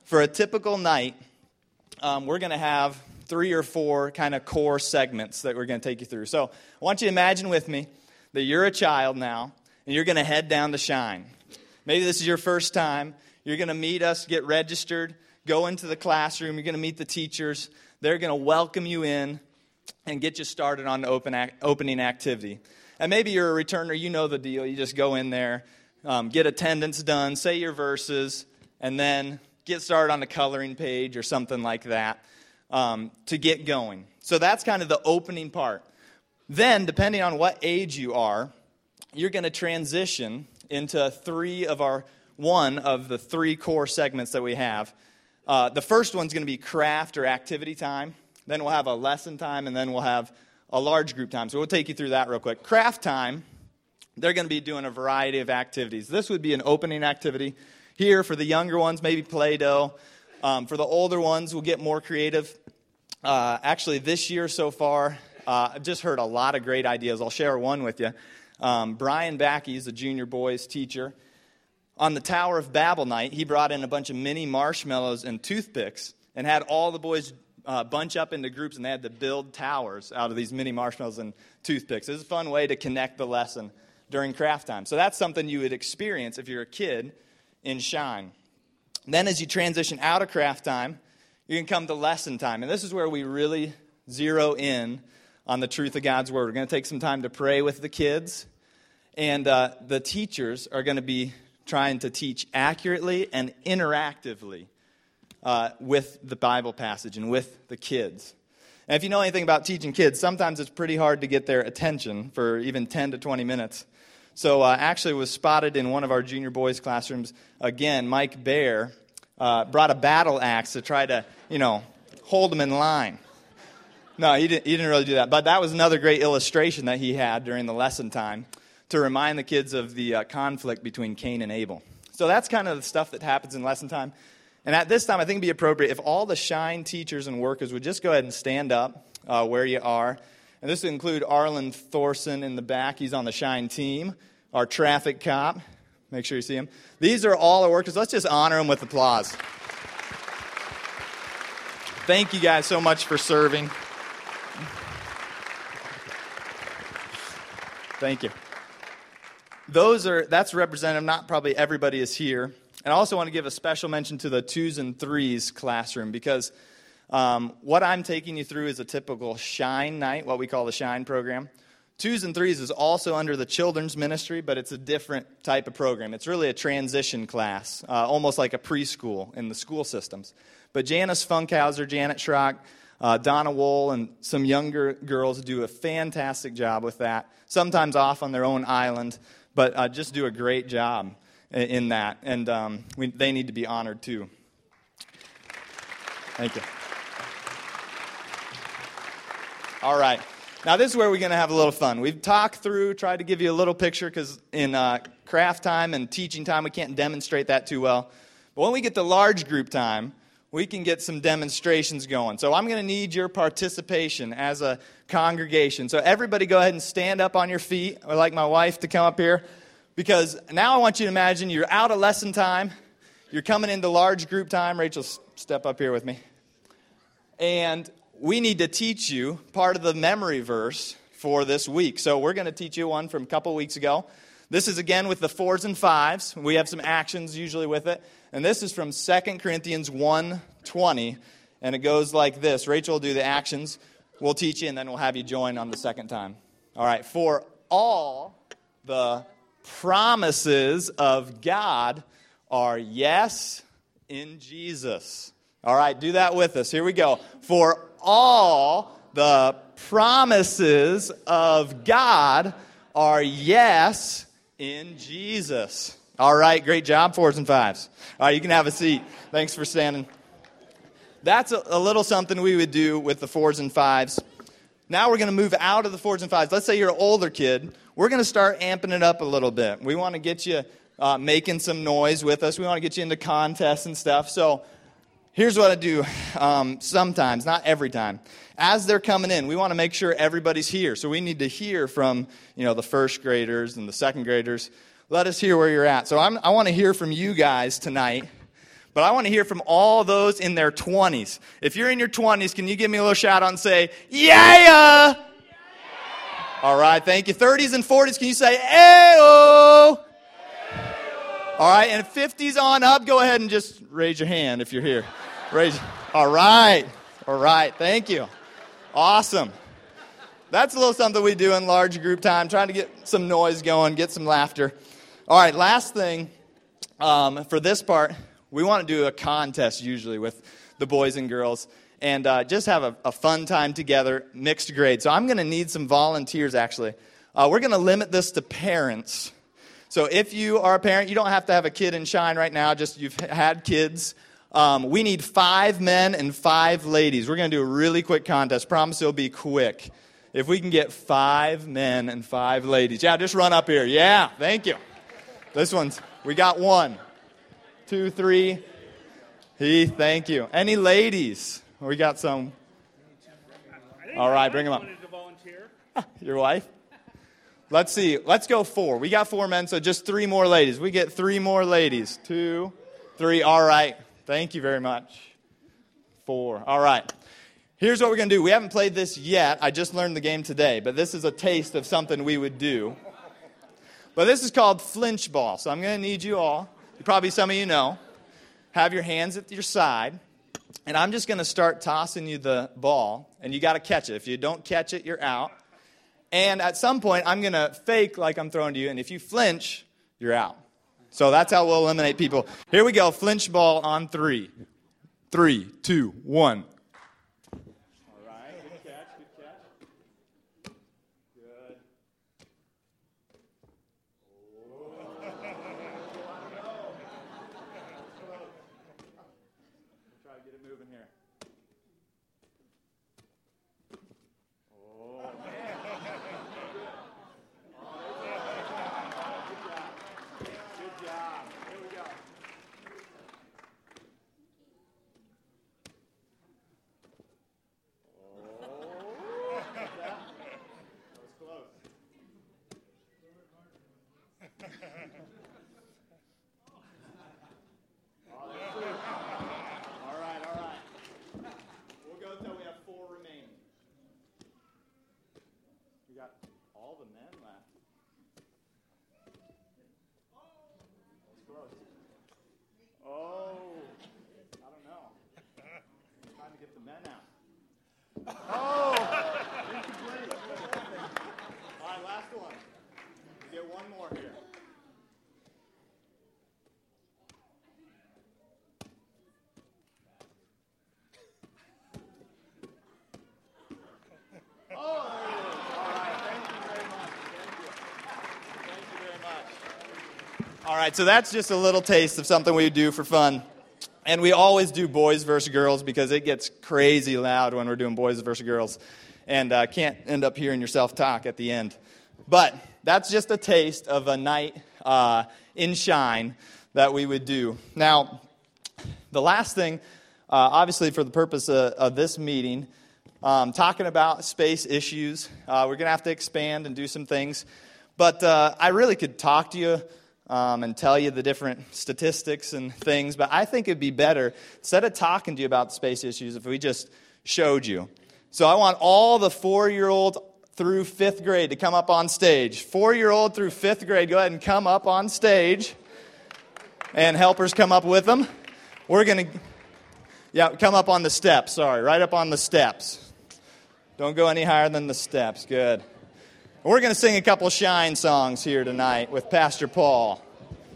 for a typical night, we're going to have 3 or 4 kind of core segments that we're going to take you through. So I want you to imagine with me that you're a child now, and you're going to head down to Shine. Maybe this is your first time. You're going to meet us, get registered, go into the classroom. You're going to meet the teachers. They're going to welcome you in and get you started on the opening activity. And maybe you're a returner. You know the deal. You just go in there, get attendance done, say your verses, and then get started on the coloring page or something like that to get going. So that's kind of the opening part. Then, depending on what age you are, you're going to transition into one of the 3 core segments that we have. The first one's going to be craft or activity time. Then we'll have a lesson time, and then we'll have a large group time. So we'll take you through that real quick. Craft time, they're going to be doing a variety of activities. This would be an opening activity. Here, for the younger ones, maybe Play-Doh. For the older ones, we'll get more creative. Actually, this year so far, I've just heard a lot of great ideas. I'll share one with you. Brian Backey is a junior boys teacher. On the Tower of Babel night, he brought in a bunch of mini marshmallows and toothpicks and had all the boys bunch up into groups, and they had to build towers out of these mini marshmallows and toothpicks. It was a fun way to connect the lesson during craft time. So that's something you would experience if you're a kid in Shine. Then as you transition out of craft time, you can come to lesson time. And this is where we really zero in on the truth of God's Word. We're going to take some time to pray with the kids. And the teachers are going to be trying to teach accurately and interactively with the Bible passage and with the kids. And if you know anything about teaching kids, sometimes it's pretty hard to get their attention for even 10 to 20 minutes. So actually was spotted in one of our junior boys' classrooms. Again, Mike Bear brought a battle axe to try to, hold them in line. No, he didn't really do that. But that was another great illustration that he had during the lesson time to remind the kids of the conflict between Cain and Abel. So that's kind of the stuff that happens in lesson time. And at this time, I think it would be appropriate if all the Shine teachers and workers would just go ahead and stand up where you are. And this would include Arlen Thorson in the back. He's on the Shine team. Our traffic cop. Make sure you see him. These are all our workers. Let's just honor them with applause. Thank you guys so much for serving. Thank you. That's representative. Not probably everybody is here. And I also want to give a special mention to the 2s and 3s classroom because what I'm taking you through is a typical Shine night, what we call the Shine program. 2s and 3s is also under the children's ministry, but it's a different type of program. It's really a transition class, almost like a preschool in the school systems. But Janice Funkhauser, Janet Schrock, Donna Wohl, and some younger girls do a fantastic job with that, sometimes off on their own island, but just do a great job in that. And they need to be honored too. Thank you. All right. Now, this is where we're going to have a little fun. We've talked through, tried to give you a little picture, because in craft time and teaching time, we can't demonstrate that too well. But when we get to large group time, we can get some demonstrations going. So I'm going to need your participation as a congregation. So everybody go ahead and stand up on your feet. I'd like my wife to come up here, because now I want you to imagine you're out of lesson time. You're coming into large group time. Rachel, step up here with me. And we need to teach you part of the memory verse for this week. So we're going to teach you one from a couple weeks ago. This is again with the 4s and 5s. We have some actions usually with it. And this is from 2 Corinthians 1:20. And it goes like this. Rachel will do the actions. We'll teach you, and then we'll have you join on the second time. All right. For all the promises of God are yes in Jesus. All right, do that with us. Here we go. For all the promises of God are yes in Jesus. All right, great job, 4s and 5s. All right, you can have a seat. Thanks for standing. That's a little something we would do with the 4s and 5s. Now we're going to move out of the 4s and 5s. Let's say you're an older kid. We're going to start amping it up a little bit. We want to get you making some noise with us. We want to get you into contests and stuff. So here's what I do sometimes, not every time. As they're coming in, we want to make sure everybody's here. So we need to hear from, the first graders and the second graders. Let us hear where you're at. So I want to hear from you guys tonight. But I want to hear from all those in their 20s. If you're in your 20s, can you give me a little shout out and say, yeah! All right, thank you. 30s and 40s, can you say, ayo? All right, and 50s on up, go ahead and just raise your hand if you're here. All right, thank you. Awesome. That's a little something we do in large group time, trying to get some noise going, get some laughter. All right, last thing for this part, we want to do a contest usually with the boys and girls and just have a fun time together, mixed grade. So I'm going to need some volunteers, actually. We're going to limit this to parents. So if you are a parent, you don't have to have a kid in Shine right now, just you've had kids. We need 5 men and 5 ladies. We're going to do a really quick contest. Promise it'll be quick. If we can get 5 men and 5 ladies. Yeah, just run up here. Yeah, thank you. We got 1, 2, 3. Heath, thank you. Any ladies? We got some. All right, bring them up. Your wife? Let's see. Let's go 4. We got 4 men, so just 3 more ladies. We get 3 more ladies. 2, 3. All right. Thank you very much. 4. All right. Here's what we're going to do. We haven't played this yet. I just learned the game today, but this is a taste of something we would do. But this is called flinch ball. So I'm going to need you all, probably some of you know, have your hands at your side, and I'm just going to start tossing you the ball, and you got to catch it. If you don't catch it, you're out. And at some point, I'm going to fake like I'm throwing to you, and if you flinch, you're out. So that's how we'll eliminate people. Here we go. Flinch ball on 3. 3, 2, 1. All right, so that's just a little taste of something we do for fun. And we always do boys versus girls because it gets crazy loud when we're doing boys versus girls. And can't end up hearing yourself talk at the end. But that's just a taste of a night in Shine that we would do. Now, the last thing, obviously for the purpose of this meeting, talking about space issues, we're going to have to expand and do some things. But I really could talk to you and tell you the different statistics and things, but I think it'd be better, instead of talking to you about space issues, if we just showed you. So I want all the 4-year-old through 5th grade to come up on stage. 4-year-old through 5th grade, go ahead and come up on stage. And helpers come up with them. We're going to, come up on the steps, right up on the steps. Don't go any higher than the steps, good. We're going to sing a couple Shine songs here tonight with Pastor Paul.